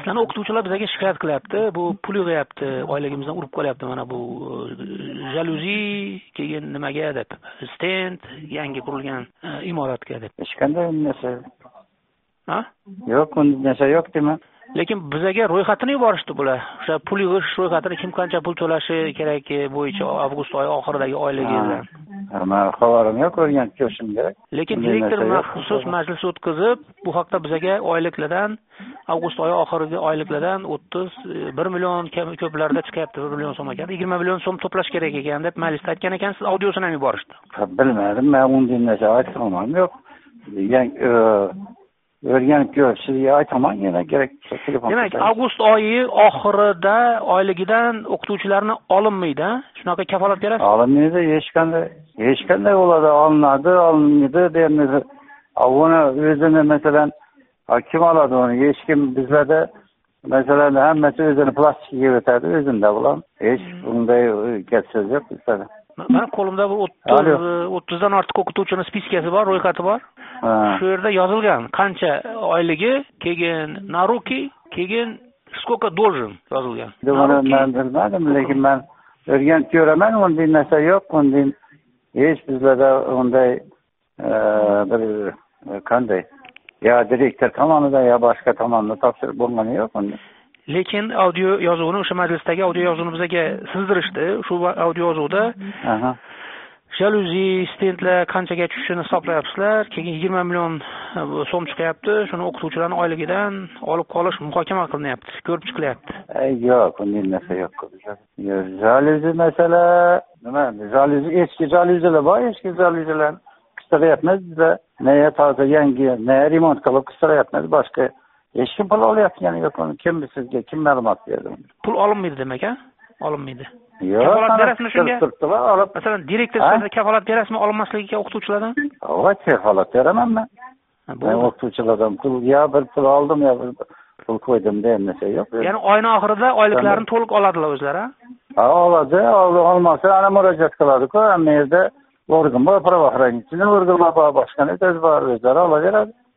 Ana o'qituvchilar bizga shikoyat qilyapti. Bu pul yig'yapti, oyligimizdan urib qolyapti. Mana bu jaluzi keyin nimaga deb, stend yangi qurilgan imoratga deb. Hech qanday narsa. Ha? Yo'q, unda narsa yo'q dema. Lekin bizga ro'yxatini yuborishdi bular. O'sha pul yig'ish ro'yxatini kim qancha pul to'lashi kerak bo'yicha avgust oyi oxiridagi oyligidan. Men xabarim yo'q, o'rganib ko'rishim kerak. Lekin direktor maxsus majlis o'tkazib, bu haqda bizga oyliklardan avgust oyi oxirgi oyliklardan 1 million ko'plarda chiqyapti, 1 million so'm ekan. 20 million so'm to'plash kerak ekan deb majlisda aytgan ekansiz, audiosini ham yuborishdi. Bilmadim, men unday narsa aytmadim. Yo'q. O'rganib ko'rishga aytaman, yana kerak telefon. Demak, avgust oyi oxirida oyligidan o'qituvchilarni olinmaydi, shunaqa kafolat berasiz? Olinmaydi, hech qanday bo'ladi, olinmaydi deymiz. Avvona o'zini masalan kim oladi uni? Hech kim bizlarda masalan hammasi o'zini plastikga o'tadi, o'zida bilan. Hech bunday gap so'z yo'q bizlarda. Mana qo'limda bir 30 dan ortiq o'qituvchining spiskasi bor, ro'yxati bor. Shu yerda yozilgan qancha oyligi, keyin naruki, keyin skолько должен yozilgan. Men bilmadim, lekin men o'rganib ko'raman, unday narsa yo'q, unday hech bizlarda unday bir qanday yo direktor tomonidan yo boshqa tomonidan topshiriq bo'lgani yo'q unda. Lekin audio yozuvini o'sha majlisdagi audio yozuvini bizga sizdirishdi. Shu audio yozuvda jaluzi, stendlar qanchaga tushishini hisoblayapsizlar. Keyin 20 million so'm chiqyapti. Shuni o'qituvchilarning oyligidan olib qolish muhokama qilinyapti, ko'rib chiqilyapti. Yo'q, bunday narsa yo'q. Jaluzi masala nima? Jaluzi eski jaluzilar bor, eski jaluzilar qistiryapmiz bizda. Nega toza yangi, nega remont qilib qistiryapmiz, boshqa hech kim pul olayotgani yo'q. Kim sizga kim ma'lumot berdi? Pul olinmaydi demak, ha? Olinmaydi. Yo'q, kafolat berasizmi shunga? Olib. Masalan, direktor sifatida kafolat berasizmi olinmasligiga o'qituvchilardan? Albatta kafolat beraman men. Men o'qituvchilardan pul bir pul oldim yo bir pul qo'ydim degan narsa yo'q. Ya'ni oyning oxirida oyliklarini to'liq oladilar o'zlari, ha? Oladi, olmasa ana murojaat qiladi-ku, hamma yerda organ bor, pravoohranительный organ bor, boshqa narsa bor, o'zlari olaveradi.